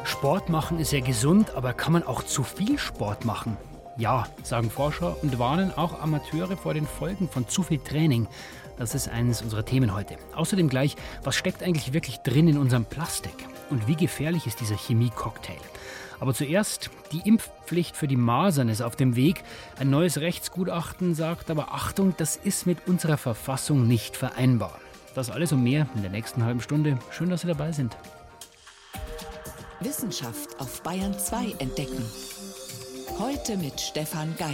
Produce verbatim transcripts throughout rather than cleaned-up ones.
Sport machen ist ja gesund, aber kann man auch zu viel Sport machen? Ja, sagen Forscher und warnen auch Amateure vor den Folgen von zu viel Training. Das ist eines unserer Themen heute. Außerdem gleich, was steckt eigentlich wirklich drin in unserem Plastik? Und wie gefährlich ist dieser Chemie-Cocktail? Aber zuerst, die Impfpflicht für die Masern ist auf dem Weg. Ein neues Rechtsgutachten sagt aber, Achtung, das ist mit unserer Verfassung nicht vereinbar. Das alles und mehr in der nächsten halben Stunde. Schön, dass Sie dabei sind. Wissenschaft auf Bayern zwei entdecken. Heute mit Stefan Geier.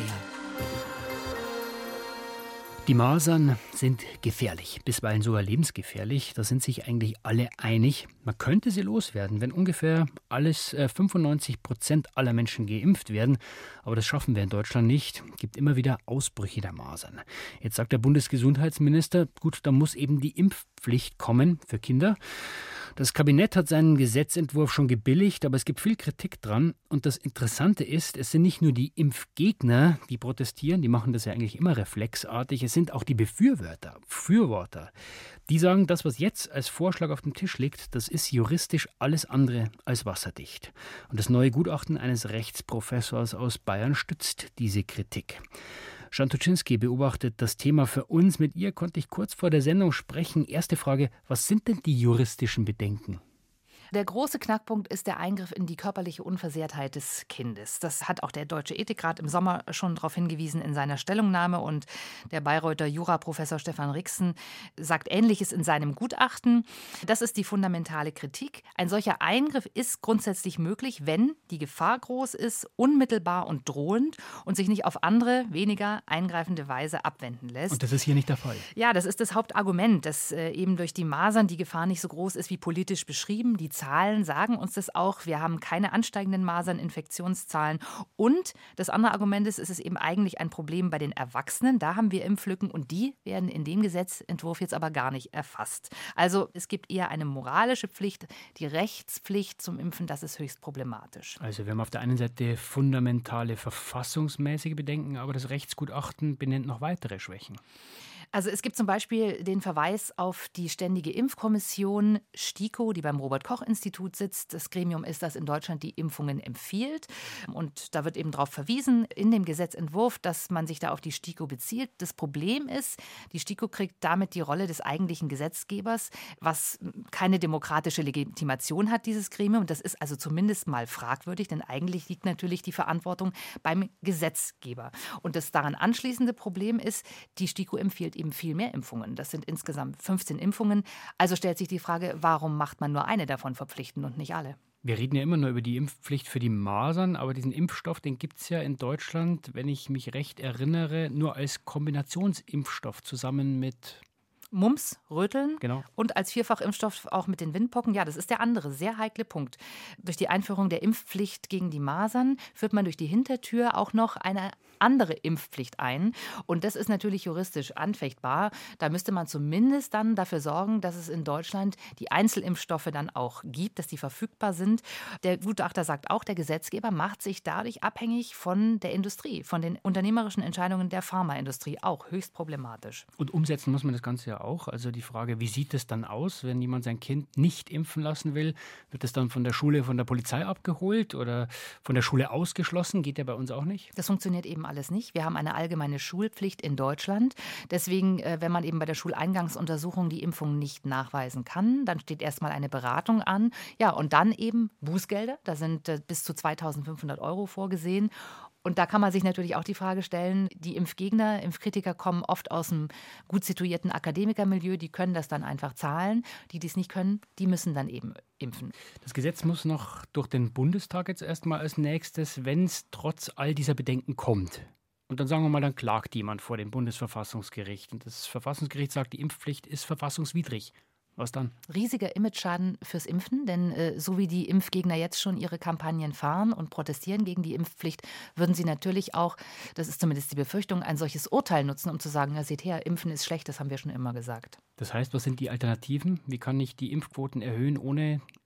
Die Masern sind gefährlich, bisweilen sogar lebensgefährlich. Da sind sich eigentlich alle einig. Man könnte sie loswerden, wenn ungefähr alles äh, fünfundneunzig Prozent aller Menschen geimpft werden. Aber das schaffen wir in Deutschland nicht. Es gibt immer wieder Ausbrüche der Masern. Jetzt sagt der Bundesgesundheitsminister, gut, da muss eben die Impfpflicht kommen für Kinder. Das Kabinett hat seinen Gesetzentwurf schon gebilligt, aber es gibt viel Kritik dran. Und das Interessante ist, es sind nicht nur die Impfgegner, die protestieren, die machen das ja eigentlich immer reflexartig, es sind auch die Befürworter, Befürworter. Die sagen, das, was jetzt als Vorschlag auf dem Tisch liegt, das ist juristisch alles andere als wasserdicht. Und das neue Gutachten eines Rechtsprofessors aus Bayern stützt diese Kritik. Jan Tuczynski beobachtet das Thema für uns. Mit ihr konnte ich kurz vor der Sendung sprechen. Erste Frage, was sind denn die juristischen Bedenken? Der große Knackpunkt ist der Eingriff in die körperliche Unversehrtheit des Kindes. Das hat auch der Deutsche Ethikrat im Sommer schon darauf hingewiesen in seiner Stellungnahme. Und der Bayreuther Juraprofessor Stefan Rixen sagt Ähnliches in seinem Gutachten. Das ist die fundamentale Kritik. Ein solcher Eingriff ist grundsätzlich möglich, wenn die Gefahr groß ist, unmittelbar und drohend und sich nicht auf andere, weniger eingreifende Weise abwenden lässt. Und das ist hier nicht der Fall? Ja, das ist das Hauptargument, dass äh, eben durch die Masern die Gefahr nicht so groß ist wie politisch beschrieben. Die Zahlen sagen uns das auch. Wir haben keine ansteigenden Masern, Infektionszahlen. Und das andere Argument ist, es ist eben eigentlich ein Problem bei den Erwachsenen. Da haben wir Impflücken und die werden in dem Gesetzentwurf jetzt aber gar nicht erfasst. Also es gibt eher eine moralische Pflicht. Die Rechtspflicht zum Impfen, das ist höchst problematisch. Also wir haben auf der einen Seite fundamentale verfassungsmäßige Bedenken, aber das Rechtsgutachten benennt noch weitere Schwächen. Also es gibt zum Beispiel den Verweis auf die Ständige Impfkommission STIKO, die beim Robert-Koch-Institut sitzt. Das Gremium ist, das in Deutschland die Impfungen empfiehlt. Und da wird eben darauf verwiesen in dem Gesetzentwurf, dass man sich da auf die STIKO bezieht. Das Problem ist, die STIKO kriegt damit die Rolle des eigentlichen Gesetzgebers, was keine demokratische Legitimation hat, dieses Gremium. Das ist also zumindest mal fragwürdig, denn eigentlich liegt natürlich die Verantwortung beim Gesetzgeber. Und das daran anschließende Problem ist, die STIKO empfiehlt eben viel mehr Impfungen. Das sind insgesamt fünfzehn Impfungen. Also stellt sich die Frage, warum macht man nur eine davon verpflichtend und nicht alle? Wir reden ja immer nur über die Impfpflicht für die Masern, aber diesen Impfstoff, den gibt es ja in Deutschland, wenn ich mich recht erinnere, nur als Kombinationsimpfstoff zusammen mit Mumps, Röteln genau. Und als Vierfachimpfstoff auch mit den Windpocken. Ja, das ist der andere sehr heikle Punkt. Durch die Einführung der Impfpflicht gegen die Masern führt man durch die Hintertür auch noch eine andere Impfpflicht ein. Und das ist natürlich juristisch anfechtbar. Da müsste man zumindest dann dafür sorgen, dass es in Deutschland die Einzelimpfstoffe dann auch gibt, dass die verfügbar sind. Der Gutachter sagt auch, der Gesetzgeber macht sich dadurch abhängig von der Industrie, von den unternehmerischen Entscheidungen der Pharmaindustrie. Auch höchst problematisch. Und umsetzen muss man das Ganze ja auch. Also die Frage, wie sieht es dann aus, wenn jemand sein Kind nicht impfen lassen will? Wird das dann von der Schule, von der Polizei abgeholt oder von der Schule ausgeschlossen? Geht ja bei uns auch nicht. Das funktioniert eben alles nicht. Wir haben eine allgemeine Schulpflicht in Deutschland. Deswegen, wenn man eben bei der Schuleingangsuntersuchung die Impfung nicht nachweisen kann, dann steht erstmal eine Beratung an. Ja, und dann eben Bußgelder. Da sind bis zu zweitausendfünfhundert Euro vorgesehen. Und da kann man sich natürlich auch die Frage stellen, die Impfgegner, Impfkritiker kommen oft aus einem gut situierten Akademikermilieu, die können das dann einfach zahlen. Die, die es nicht können, die müssen dann eben impfen. Das Gesetz muss noch durch den Bundestag jetzt erstmal als nächstes, wenn es trotz all dieser Bedenken kommt. Und dann sagen wir mal, dann klagt jemand vor dem Bundesverfassungsgericht. Und das Verfassungsgericht sagt, die Impfpflicht ist verfassungswidrig. Was dann? Riesiger Imageschaden fürs Impfen, denn äh, so wie die Impfgegner jetzt schon ihre Kampagnen fahren und protestieren gegen die Impfpflicht, würden sie natürlich auch, das ist zumindest die Befürchtung, ein solches Urteil nutzen, um zu sagen, ja, seht her, Impfen ist schlecht, das haben wir schon immer gesagt. Das heißt, was sind die Alternativen? Wie kann ich die Impfquoten erhöhen, ohne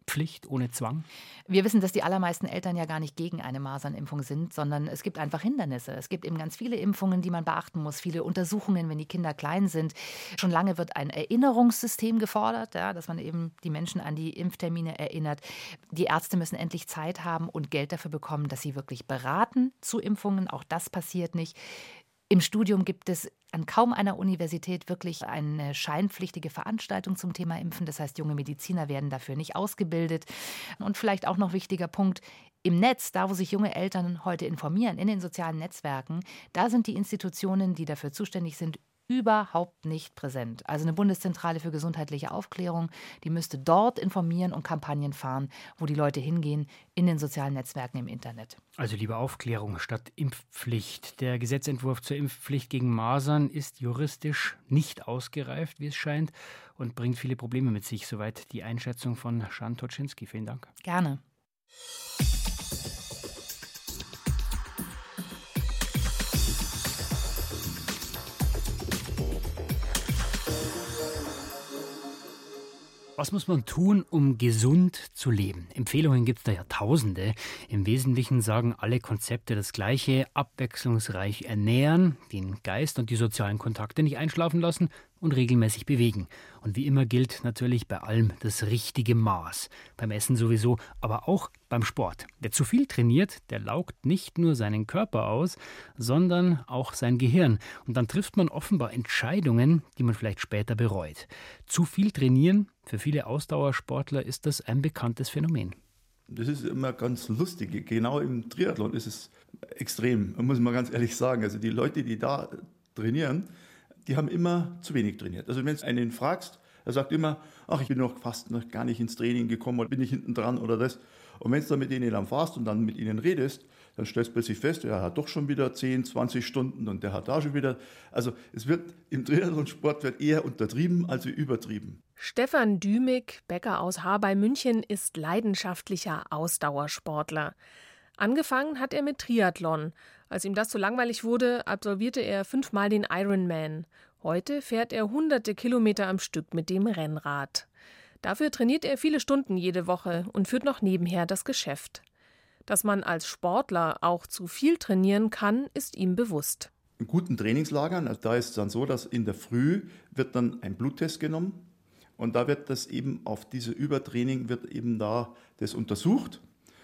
Pflicht, ohne Zwang? Wir wissen, dass die allermeisten Eltern ja gar nicht gegen eine Masernimpfung sind, sondern es gibt einfach Hindernisse. Es gibt eben ganz viele Impfungen, die man beachten muss, viele Untersuchungen, wenn die Kinder klein sind. Schon lange wird ein Erinnerungssystem gefordert, ja, dass man eben die Menschen an die Impftermine erinnert. Die Ärzte müssen endlich Zeit haben und Geld dafür bekommen, dass sie wirklich beraten zu Impfungen. Auch das passiert nicht. Im Studium gibt es an kaum einer Universität wirklich eine scheinpflichtige Veranstaltung zum Thema Impfen. Das heißt, junge Mediziner werden dafür nicht ausgebildet. Und vielleicht auch noch wichtiger Punkt, im Netz, da wo sich junge Eltern heute informieren, in den sozialen Netzwerken, da sind die Institutionen, die dafür zuständig sind, überhaupt nicht präsent. Also eine Bundeszentrale für gesundheitliche Aufklärung, die müsste dort informieren und Kampagnen fahren, wo die Leute hingehen, in den sozialen Netzwerken im Internet. Also lieber Aufklärung statt Impfpflicht. Der Gesetzentwurf zur Impfpflicht gegen Masern ist juristisch nicht ausgereift, wie es scheint, und bringt viele Probleme mit sich. Soweit die Einschätzung von Jeanne Toczynski. Vielen Dank. Gerne. Was muss man tun, um gesund zu leben? Empfehlungen gibt es da ja tausende. Im Wesentlichen sagen alle Konzepte das Gleiche: abwechslungsreich ernähren, den Geist und die sozialen Kontakte nicht einschlafen lassen und regelmäßig bewegen. Und wie immer gilt natürlich bei allem das richtige Maß. Beim Essen sowieso, aber auch beim Sport. Wer zu viel trainiert, der laugt nicht nur seinen Körper aus, sondern auch sein Gehirn. Und dann trifft man offenbar Entscheidungen, die man vielleicht später bereut. Zu viel trainieren, für viele Ausdauersportler ist das ein bekanntes Phänomen. Das ist immer ganz lustig. Genau im Triathlon ist es extrem, muss man ganz ehrlich sagen. Also die Leute, die da trainieren, die haben immer zu wenig trainiert. Also wenn du einen fragst, er sagt immer, ach, ich bin noch fast noch gar nicht ins Training gekommen oder bin ich hinten dran oder das. Und wenn du dann mit denen dann fährst und dann mit ihnen redest, dann stellst du plötzlich fest, er hat doch schon wieder zehn, zwanzig Stunden und der hat da schon wieder. Also es wird im Triathlonsport wird eher untertrieben als übertrieben. Stefan Dümig, Bäcker aus Haar bei München, ist leidenschaftlicher Ausdauersportler. Angefangen hat er mit Triathlon. Als ihm das zu langweilig wurde, absolvierte er fünfmal den Ironman. Heute fährt er hunderte Kilometer am Stück mit dem Rennrad. Dafür trainiert er viele Stunden jede Woche und führt noch nebenher das Geschäft. Dass man als Sportler auch zu viel trainieren kann, ist ihm bewusst. In guten Trainingslagern, also da ist es dann so, dass in der Früh wird dann ein Bluttest genommen und da wird das eben auf diese Übertraining wird eben da das untersucht.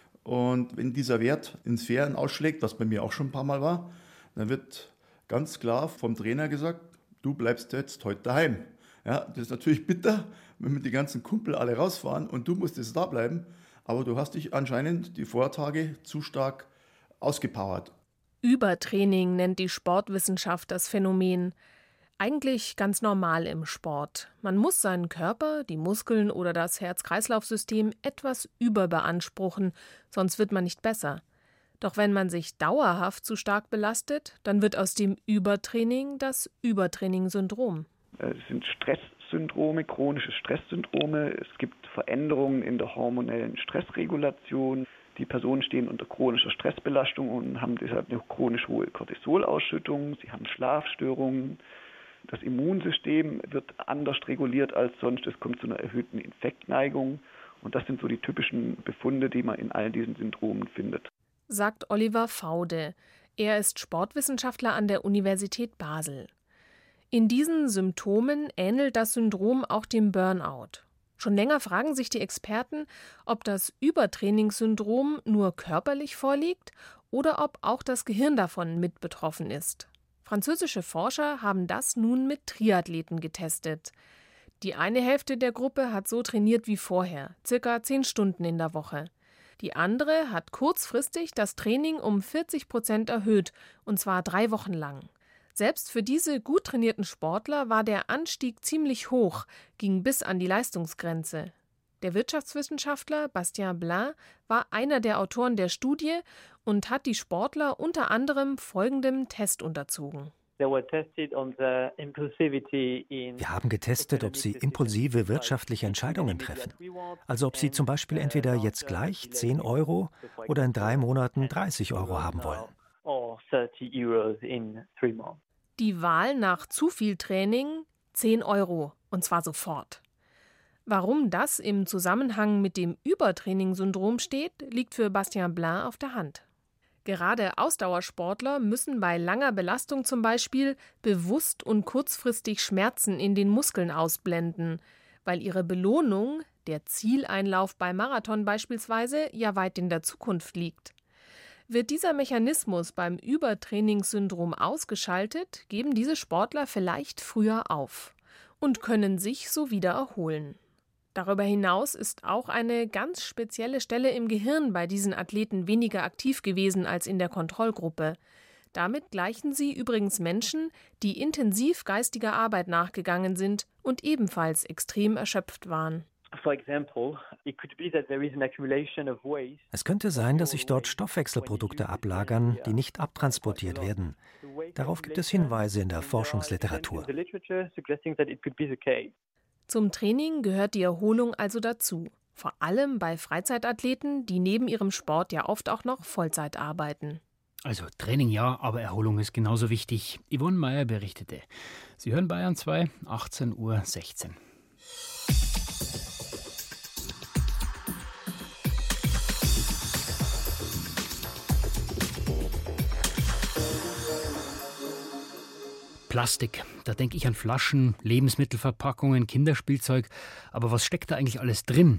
Und wenn dieser Wert in Sphären ausschlägt, was bei mir auch schon ein paar Mal war, dann wird ganz klar vom Trainer gesagt, du bleibst jetzt heute daheim. Ja, das ist natürlich bitter, wenn die ganzen Kumpel alle rausfahren und du musst jetzt da bleiben, aber du hast dich anscheinend die Vortage zu stark ausgepowert. Übertraining nennt die Sportwissenschaft das Phänomen. Eigentlich ganz normal im Sport. Man muss seinen Körper, die Muskeln oder das Herz-Kreislauf-System etwas überbeanspruchen, sonst wird man nicht besser. Doch wenn man sich dauerhaft zu stark belastet, dann wird aus dem Übertraining das Übertraining-Syndrom. Es sind Stresssyndrome, chronische Stresssyndrome. Es gibt Veränderungen in der hormonellen Stressregulation. Die Personen stehen unter chronischer Stressbelastung und haben deshalb eine chronisch hohe Cortisolausschüttung. Sie haben Schlafstörungen. Das Immunsystem wird anders reguliert als sonst. Es kommt zu einer erhöhten Infektneigung. Und das sind so die typischen Befunde, die man in all diesen Syndromen findet. Sagt Oliver Faude. Er ist Sportwissenschaftler an der Universität Basel. In diesen Symptomen ähnelt das Syndrom auch dem Burnout. Schon länger fragen sich die Experten, ob das Übertrainingssyndrom nur körperlich vorliegt oder ob auch das Gehirn davon mit betroffen ist. Französische Forscher haben das nun mit Triathleten getestet. Die eine Hälfte der Gruppe hat so trainiert wie vorher, circa zehn Stunden in der Woche. Die andere hat kurzfristig das Training um vierzig Prozent erhöht, und zwar drei Wochen lang. Selbst für diese gut trainierten Sportler war der Anstieg ziemlich hoch, ging bis an die Leistungsgrenze. Der Wirtschaftswissenschaftler Bastien Blin war einer der Autoren der Studie und hat die Sportler unter anderem folgendem Test unterzogen. Wir haben getestet, ob sie impulsive wirtschaftliche Entscheidungen treffen. Also ob sie zum Beispiel entweder jetzt gleich zehn Euro oder in drei Monaten dreißig Euro haben wollen. Die Wahl nach zu viel Training, zehn Euro, und zwar sofort. Warum das im Zusammenhang mit dem Übertraining-Syndrom steht, liegt für Bastien Blin auf der Hand. Gerade Ausdauersportler müssen bei langer Belastung zum Beispiel bewusst und kurzfristig Schmerzen in den Muskeln ausblenden, weil ihre Belohnung, der Zieleinlauf beim Marathon beispielsweise, ja weit in der Zukunft liegt. Wird dieser Mechanismus beim Übertrainingssyndrom ausgeschaltet, geben diese Sportler vielleicht früher auf und können sich so wieder erholen. Darüber hinaus ist auch eine ganz spezielle Stelle im Gehirn bei diesen Athleten weniger aktiv gewesen als in der Kontrollgruppe. Damit gleichen sie übrigens Menschen, die intensiv geistiger Arbeit nachgegangen sind und ebenfalls extrem erschöpft waren. Es könnte sein, dass sich dort Stoffwechselprodukte ablagern, die nicht abtransportiert werden. Darauf gibt es Hinweise in der Forschungsliteratur. Zum Training gehört die Erholung also dazu. Vor allem bei Freizeitathleten, die neben ihrem Sport ja oft auch noch Vollzeit arbeiten. Also Training ja, aber Erholung ist genauso wichtig. Yvonne Meyer berichtete. Sie hören Bayern zwei, achtzehn Uhr sechzehn. Plastik, da denke ich an Flaschen, Lebensmittelverpackungen, Kinderspielzeug. Aber was steckt da eigentlich alles drin?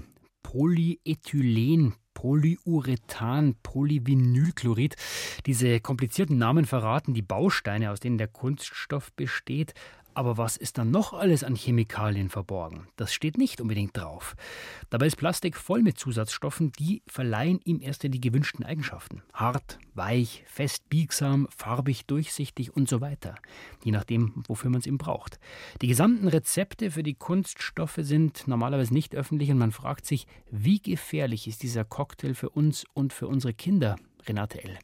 Polyethylen, Polyurethan, Polyvinylchlorid. Diese komplizierten Namen verraten die Bausteine, aus denen der Kunststoff besteht. Aber was ist dann noch alles an Chemikalien verborgen? Das steht nicht unbedingt drauf. Dabei ist Plastik voll mit Zusatzstoffen, die verleihen ihm erst die gewünschten Eigenschaften. Hart, weich, fest, biegsam, farbig, durchsichtig und so weiter. Je nachdem, wofür man es eben braucht. Die gesamten Rezepte für die Kunststoffe sind normalerweise nicht öffentlich und man fragt sich, wie gefährlich ist dieser Cocktail für uns und für unsere Kinder? Renate L.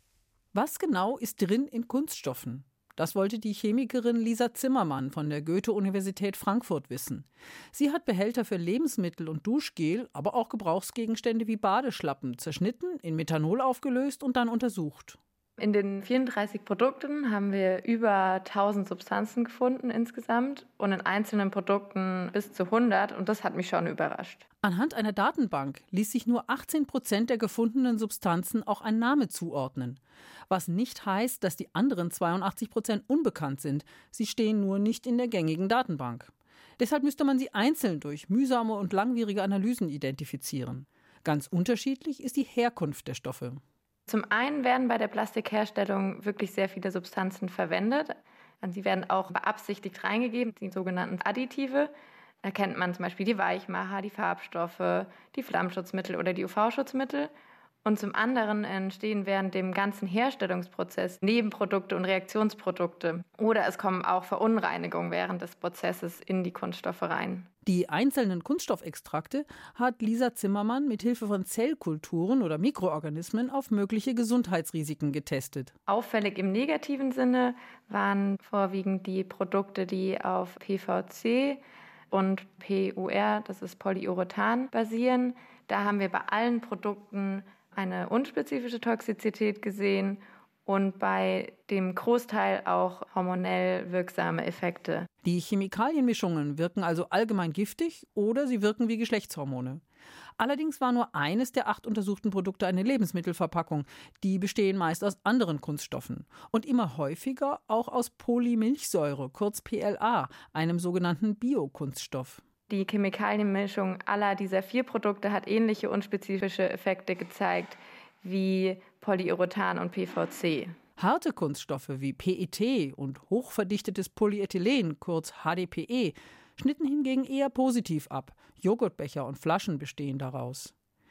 Was genau ist drin in Kunststoffen? Das wollte die Chemikerin Lisa Zimmermann von der Goethe-Universität Frankfurt wissen. Sie hat Behälter für Lebensmittel und Duschgel, aber auch Gebrauchsgegenstände wie Badeschlappen zerschnitten, in Methanol aufgelöst und dann untersucht. In den vierunddreißig Produkten haben wir über tausend Substanzen gefunden insgesamt und in einzelnen Produkten bis zu hundert und das hat mich schon überrascht. Anhand einer Datenbank ließ sich nur achtzehn Prozent der gefundenen Substanzen auch ein Name zuordnen. Was nicht heißt, dass die anderen zweiundachtzig Prozent unbekannt sind. Sie stehen nur nicht in der gängigen Datenbank. Deshalb müsste man sie einzeln durch mühsame und langwierige Analysen identifizieren. Ganz unterschiedlich ist die Herkunft der Stoffe. Zum einen werden bei der Plastikherstellung wirklich sehr viele Substanzen verwendet. Sie werden auch beabsichtigt reingegeben, die sogenannten Additive. Da kennt man zum Beispiel die Weichmacher, die Farbstoffe, die Flammschutzmittel oder die U V-Schutzmittel. Und zum anderen entstehen während dem ganzen Herstellungsprozess Nebenprodukte und Reaktionsprodukte. Oder es kommen auch Verunreinigungen während des Prozesses in die Kunststoffe rein. Die einzelnen Kunststoffextrakte hat Lisa Zimmermann mit Hilfe von Zellkulturen oder Mikroorganismen auf mögliche Gesundheitsrisiken getestet. Auffällig im negativen Sinne waren vorwiegend die Produkte, die auf P V C und P U R, das ist Polyurethan, basieren. Da haben wir bei allen Produkten eine unspezifische Toxizität gesehen und bei dem Großteil auch hormonell wirksame Effekte. Die Chemikalienmischungen wirken also allgemein giftig oder sie wirken wie Geschlechtshormone. Allerdings war nur eines der acht untersuchten Produkte eine Lebensmittelverpackung. Die bestehen meist aus anderen Kunststoffen und immer häufiger auch aus Polymilchsäure, kurz P L A, einem sogenannten Biokunststoff. Die Chemikalienmischung aller dieser vier Produkte hat ähnliche unspezifische Effekte gezeigt wie Polyurethan und P V C. Harte Kunststoffe wie P E T und hochverdichtetes Polyethylen, kurz H D P E, schnitten hingegen eher positiv ab. Joghurtbecher und Flaschen bestehen daraus.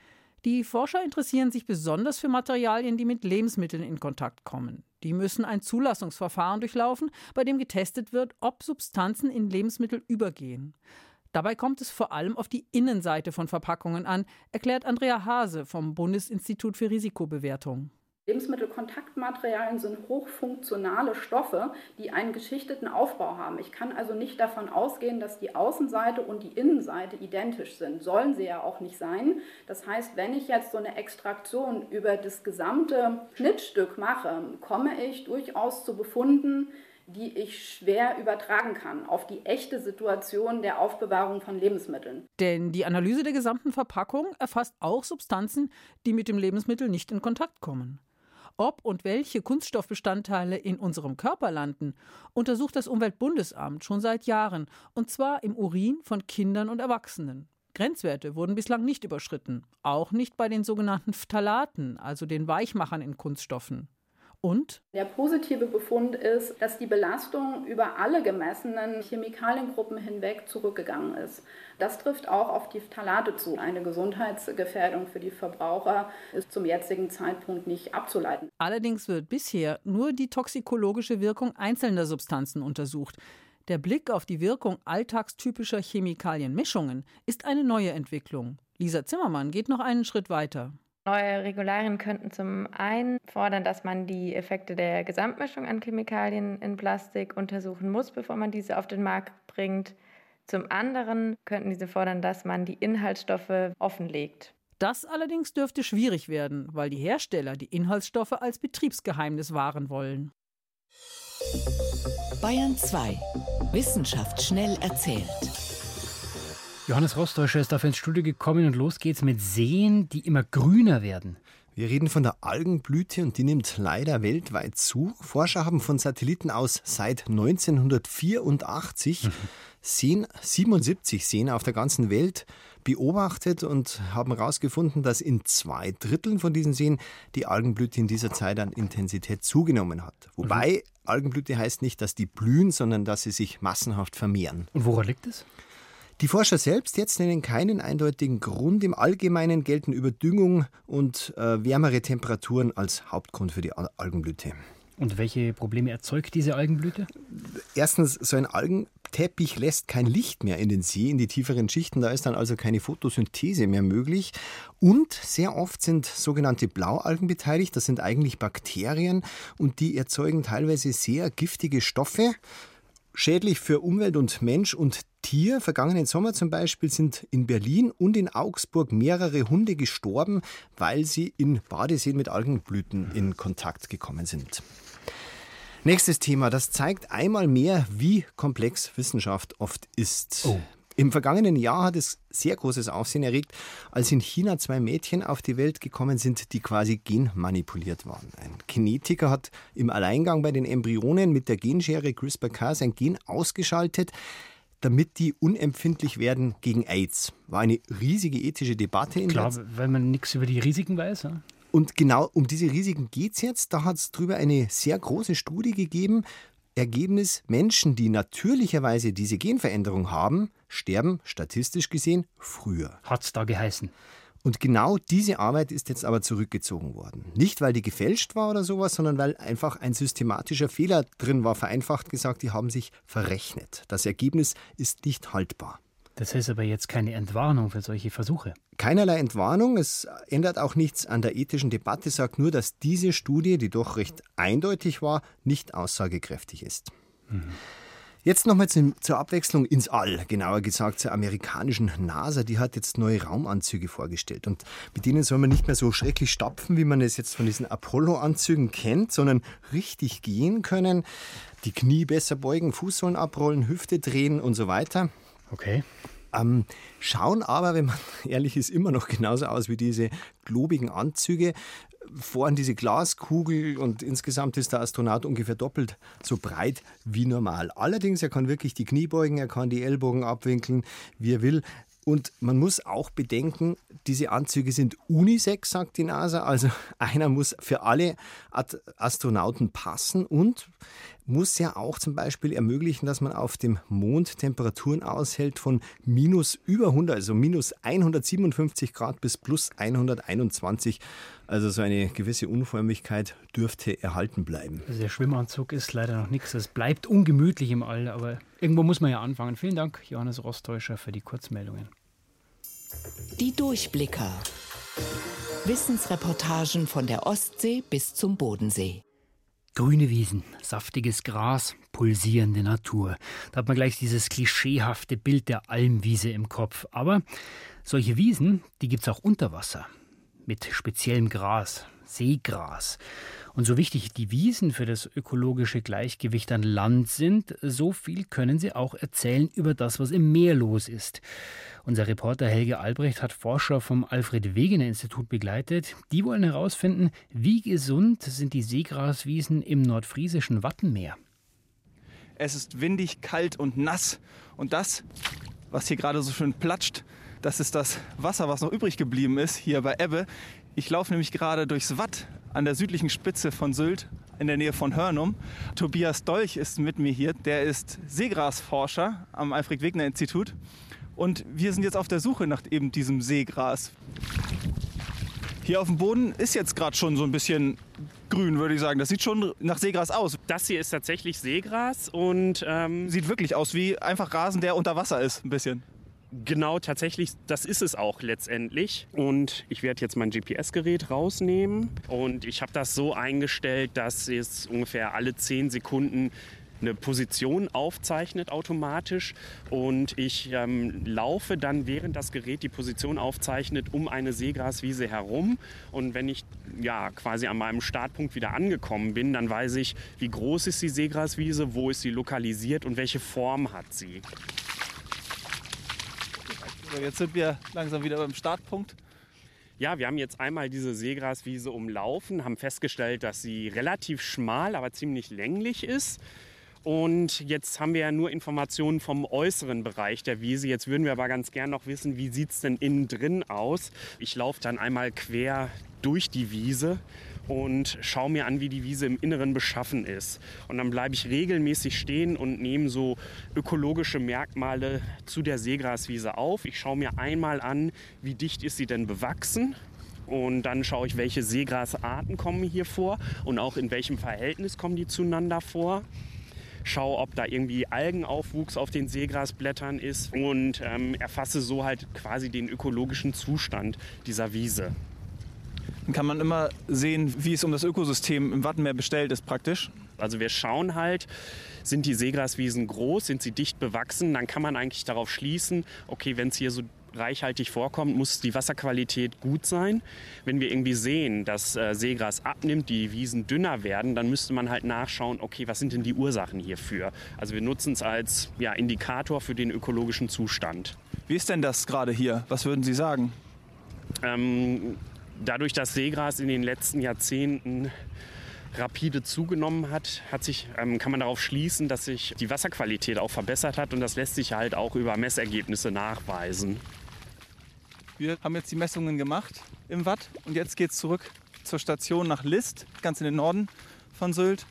Die Forscher interessieren sich besonders für Materialien, die mit Lebensmitteln in Kontakt kommen. Die müssen ein Zulassungsverfahren durchlaufen, bei dem getestet wird, ob Substanzen in Lebensmittel übergehen. Dabei kommt es vor allem auf die Innenseite von Verpackungen an, erklärt Andrea Hase vom Bundesinstitut für Risikobewertung. Lebensmittelkontaktmaterialien sind hochfunktionale Stoffe, die einen geschichteten Aufbau haben. Ich kann also nicht davon ausgehen, dass die Außenseite und die Innenseite identisch sind. Sollen sie ja auch nicht sein. Das heißt, wenn ich jetzt so eine Extraktion über das gesamte Schnittstück mache, komme ich durchaus zu Befunden, die ich schwer übertragen kann auf die echte Situation der Aufbewahrung von Lebensmitteln. Denn die Analyse der gesamten Verpackung erfasst auch Substanzen, die mit dem Lebensmittel nicht in Kontakt kommen. Ob und welche Kunststoffbestandteile in unserem Körper landen, untersucht das Umweltbundesamt schon seit Jahren, und zwar im Urin von Kindern und Erwachsenen. Grenzwerte wurden bislang nicht überschritten, auch nicht bei den sogenannten Phthalaten, also den Weichmachern in Kunststoffen. Und? Der positive Befund ist, dass die Belastung über alle gemessenen Chemikaliengruppen hinweg zurückgegangen ist. Das trifft auch auf die Phthalate zu. Eine Gesundheitsgefährdung für die Verbraucher ist zum jetzigen Zeitpunkt nicht abzuleiten. Allerdings wird bisher nur die toxikologische Wirkung einzelner Substanzen untersucht. Der Blick auf die Wirkung alltagstypischer Chemikalienmischungen ist eine neue Entwicklung. Lisa Zimmermann geht noch einen Schritt weiter. Neue Regularien könnten zum einen fordern, dass man die Effekte der Gesamtmischung an Chemikalien in Plastik untersuchen muss, bevor man diese auf den Markt bringt. Zum anderen könnten diese fordern, dass man die Inhaltsstoffe offenlegt. Das allerdings dürfte schwierig werden, weil die Hersteller die Inhaltsstoffe als Betriebsgeheimnis wahren wollen. Bayern zwei. Wissenschaft schnell erzählt. Johannes Rostäuscher ist dafür ins Studio gekommen und los geht's mit Seen, die immer grüner werden. Wir reden von der Algenblüte und die nimmt leider weltweit zu. Forscher haben von Satelliten aus seit neunzehnhundertvierundachtzig mhm. Seen, siebenundsiebzig Seen auf der ganzen Welt beobachtet und haben herausgefunden, dass in zwei Dritteln von diesen Seen die Algenblüte in dieser Zeit an Intensität zugenommen hat. Wobei mhm. Algenblüte heißt nicht, dass die blühen, sondern dass sie sich massenhaft vermehren. Und woran liegt es? Die Forscher selbst jetzt nennen keinen eindeutigen Grund. Im Allgemeinen gelten Überdüngung und äh, wärmere Temperaturen als Hauptgrund für die Algenblüte. Und welche Probleme erzeugt diese Algenblüte? Erstens, so ein Algenteppich lässt kein Licht mehr in den See, in die tieferen Schichten. Da ist dann also keine Photosynthese mehr möglich. Und sehr oft sind sogenannte Blaualgen beteiligt. Das sind eigentlich Bakterien und die erzeugen teilweise sehr giftige Stoffe. Schädlich für Umwelt und Mensch und Tier. Vergangenen Sommer zum Beispiel sind in Berlin und in Augsburg mehrere Hunde gestorben, weil sie in Badeseen mit Algenblüten in Kontakt gekommen sind. Nächstes Thema, das zeigt einmal mehr, wie komplex Wissenschaft oft ist. Oh. Im vergangenen Jahr hat es sehr großes Aufsehen erregt, als in China zwei Mädchen auf die Welt gekommen sind, die quasi genmanipuliert waren. Ein Genetiker hat im Alleingang bei den Embryonen mit der Genschere CRISPR-Cas ein Gen ausgeschaltet, damit die unempfindlich werden gegen AIDS. War eine riesige ethische Debatte. In Klar, weil man nichts über die Risiken weiß. Ja? Und genau um diese Risiken geht es jetzt. Da hat es drüber eine sehr große Studie gegeben. Ergebnis: Menschen, die natürlicherweise diese Genveränderung haben, sterben statistisch gesehen früher. Hat's da geheißen. Und genau diese Arbeit ist jetzt aber zurückgezogen worden. Nicht, weil die gefälscht war oder sowas, sondern weil einfach ein systematischer Fehler drin war. Vereinfacht gesagt, die haben sich verrechnet. Das Ergebnis ist nicht haltbar. Das ist aber jetzt keine Entwarnung für solche Versuche. Keinerlei Entwarnung. Es ändert auch nichts an der ethischen Debatte, sagt nur, dass diese Studie, die doch recht eindeutig war, nicht aussagekräftig ist. Mhm. Jetzt nochmal zur Abwechslung ins All, genauer gesagt zur amerikanischen NASA. Die hat jetzt neue Raumanzüge vorgestellt. Und mit denen soll man nicht mehr so schrecklich stapfen, wie man es jetzt von diesen Apollo-Anzügen kennt, sondern richtig gehen können, die Knie besser beugen, Fußsohlen abrollen, Hüfte drehen und so weiter. Okay. Ähm, schauen aber, wenn man ehrlich ist, immer noch genauso aus wie diese globigen Anzüge. Vorn diese Glaskugel und insgesamt ist der Astronaut ungefähr doppelt so breit wie normal. Allerdings, er kann wirklich die Knie beugen, er kann die Ellbogen abwinkeln, wie er will. Und man muss auch bedenken, diese Anzüge sind unisex, sagt die NASA. Also einer muss für alle Astronauten passen und muss ja auch zum Beispiel ermöglichen, dass man auf dem Mond Temperaturen aushält von minus über hundert, also minus hundertsiebenundfünfzig Grad bis plus hunderteinundzwanzig. Also so eine gewisse Unförmigkeit dürfte erhalten bleiben. Also der Schwimmanzug ist leider noch nichts. Es bleibt ungemütlich im All, aber irgendwo muss man ja anfangen. Vielen Dank, Johannes Rostäuscher, für die Kurzmeldungen. Die Durchblicker. Wissensreportagen von der Ostsee bis zum Bodensee. Grüne Wiesen, saftiges Gras, pulsierende Natur. Da hat man gleich dieses klischeehafte Bild der Almwiese im Kopf. Aber solche Wiesen, die gibt es auch unter Wasser. mit speziellem Gras, Seegras. Und so wichtig die Wiesen für das ökologische Gleichgewicht an Land sind, so viel können sie auch erzählen über das, was im Meer los ist. Unser Reporter Helge Albrecht hat Forscher vom Alfred-Wegener-Institut begleitet. Die wollen herausfinden, wie gesund sind die Seegraswiesen im nordfriesischen Wattenmeer. Es ist windig, kalt und nass. Und das, was hier gerade so schön platscht, das ist das Wasser, was noch übrig geblieben ist, hier bei Ebbe. Ich laufe nämlich gerade durchs Watt an der südlichen Spitze von Sylt in der Nähe von Hörnum. Tobias Dolch ist mit mir hier. Der ist Seegrasforscher am Alfred-Wegener-Institut. Und wir sind jetzt auf der Suche nach eben diesem Seegras. Hier auf dem Boden ist jetzt gerade schon so ein bisschen grün, würde ich sagen. Das sieht schon nach Seegras aus. Das hier ist tatsächlich Seegras und ähm, sieht wirklich aus wie einfach Rasen, der unter Wasser ist, ein bisschen. Genau, tatsächlich, das ist es auch letztendlich. Und ich werde jetzt mein G P S-Gerät rausnehmen. Und ich habe das so eingestellt, dass es ungefähr alle zehn Sekunden eine Position aufzeichnet automatisch. Und ich ähm, laufe dann, während das Gerät die Position aufzeichnet, um eine Seegraswiese herum. Und wenn ich ja, quasi an meinem Startpunkt wieder angekommen bin, dann weiß ich, wie groß ist die Seegraswiese, wo ist sie lokalisiert und welche Form hat sie. Jetzt sind wir langsam wieder beim Startpunkt. Ja, wir haben jetzt einmal diese Seegraswiese umlaufen, haben festgestellt, dass sie relativ schmal, aber ziemlich länglich ist. Und jetzt haben wir ja nur Informationen vom äußeren Bereich der Wiese. Jetzt würden wir aber ganz gern noch wissen, wie sieht es denn innen drin aus. Ich laufe dann einmal quer durch die Wiese und schaue mir an, wie die Wiese im Inneren beschaffen ist. Und dann bleibe ich regelmäßig stehen und nehme so ökologische Merkmale zu der Seegraswiese auf. Ich schaue mir einmal an, wie dicht ist sie denn bewachsen. Und dann schaue ich, welche Seegrasarten kommen hier vor und auch in welchem Verhältnis kommen die zueinander vor. Schaue, ob da irgendwie Algenaufwuchs auf den Seegrasblättern ist und ähm, erfasse so halt quasi den ökologischen Zustand dieser Wiese. Dann kann man immer sehen, wie es um das Ökosystem im Wattenmeer bestellt ist praktisch. Also wir schauen halt, sind die Seegraswiesen groß, sind sie dicht bewachsen, dann kann man eigentlich darauf schließen, okay, wenn es hier so reichhaltig vorkommt, muss die Wasserqualität gut sein. Wenn wir irgendwie sehen, dass äh, Seegras abnimmt, die Wiesen dünner werden, dann müsste man halt nachschauen, okay, was sind denn die Ursachen hierfür? Also wir nutzen es als ja, Indikator für den ökologischen Zustand. Wie ist denn das gerade hier? Was würden Sie sagen? Ähm, dadurch, dass Seegras in den letzten Jahrzehnten rapide zugenommen hat, hat sich, ähm, kann man darauf schließen, dass sich die Wasserqualität auch verbessert hat und das lässt sich halt auch über Messergebnisse nachweisen. Wir haben jetzt die Messungen gemacht im Watt und jetzt geht es zurück zur Station nach List, ganz in den Norden von Sylt.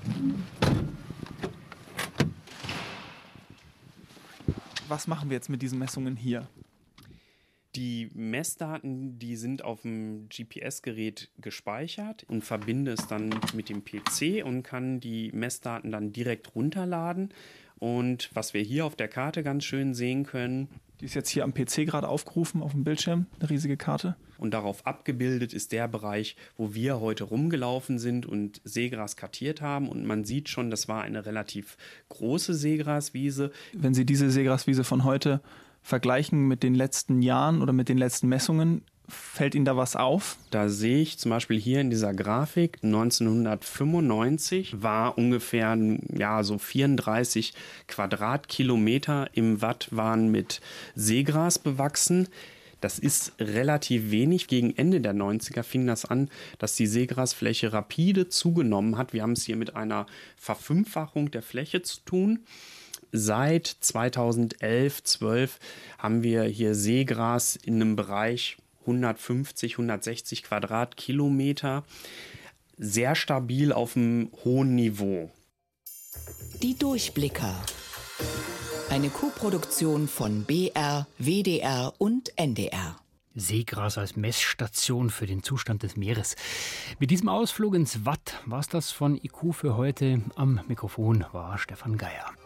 Was machen wir jetzt mit diesen Messungen hier? Die Messdaten, die sind auf dem G P S-Gerät gespeichert und verbinde es dann mit dem P C und kann die Messdaten dann direkt runterladen. Und was wir hier auf der Karte ganz schön sehen können, die ist jetzt hier am P C gerade aufgerufen auf dem Bildschirm, eine riesige Karte. Und darauf abgebildet ist der Bereich, wo wir heute rumgelaufen sind und Seegras kartiert haben. Und man sieht schon, das war eine relativ große Seegraswiese. Wenn Sie diese Seegraswiese von heute vergleichen mit den letzten Jahren oder mit den letzten Messungen, fällt Ihnen da was auf? Da sehe ich zum Beispiel hier in dieser Grafik, neunzehnhundertfünfundneunzig war ungefähr ja, so vierunddreißig Quadratkilometer im Watt waren mit Seegras bewachsen. Das ist relativ wenig. Gegen Ende der neunziger fing das an, dass die Seegrasfläche rapide zugenommen hat. Wir haben es hier mit einer Verfünffachung der Fläche zu tun. Seit zweitausendelf, zwölf haben wir hier Seegras in einem Bereich hundertfünfzig, hundertsechzig Quadratkilometer. Sehr stabil auf einem hohen Niveau. Die Durchblicker. Eine Co-Produktion von B R, W D R und N D R. Seegras als Messstation für den Zustand des Meeres. Mit diesem Ausflug ins Watt war es das von I Q für heute. Am Mikrofon war Stefan Geier.